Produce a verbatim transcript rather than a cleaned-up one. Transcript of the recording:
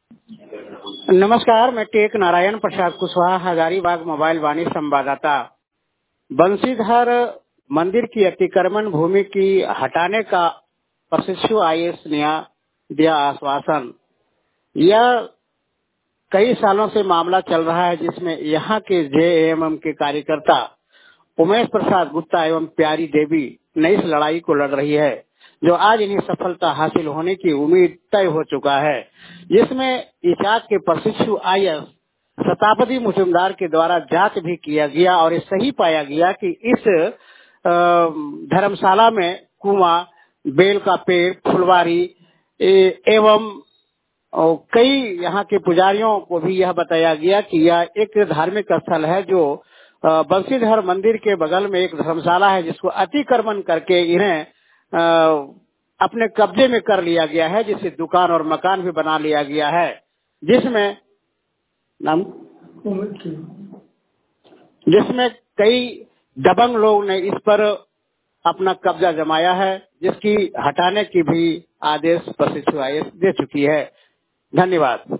नमस्कार, मैं टेक नारायण प्रसाद कुशवाहा, हजारीबाग मोबाइल वाणी संवाददाता। बंसीधर मंदिर की अतिक्रमण भूमि की हटाने का प्रशिक्षु आई ए एस ने दिया आश्वासन। यह कई सालों से मामला चल रहा है, जिसमें यहाँ के जे एम एम के कार्यकर्ता उमेश प्रसाद गुप्ता एवं प्यारी देवी ने इस लड़ाई को लड़ रही है, जो आज इन्हें सफलता हासिल होने की उम्मीद तय हो चुका है, जिसमें इजाक के प्रशिक्षु आई ए एस शताब्दी मुजुमदार के द्वारा जांच भी किया गया और ये सही पाया गया कि इस अ, धर्मशाला में कुआं, बेल का पेड़, फुलवारी ए- एवं और कई यहाँ के पुजारियों को भी यह बताया गया कि यह एक धार्मिक स्थल है, जो अ, बंसीधर मंदिर के बगल में एक धर्मशाला है, जिसको अतिक्रमण करके इन्हें अ, अपने कब्जे में कर लिया गया है, जिससे दुकान और मकान भी बना लिया गया है, जिसमें नाम जिसमें कई दबंग लोग ने इस पर अपना कब्जा जमाया है, जिसकी हटाने की भी आदेश प्रशिक्षु आई ए एस दे चुकी है। धन्यवाद।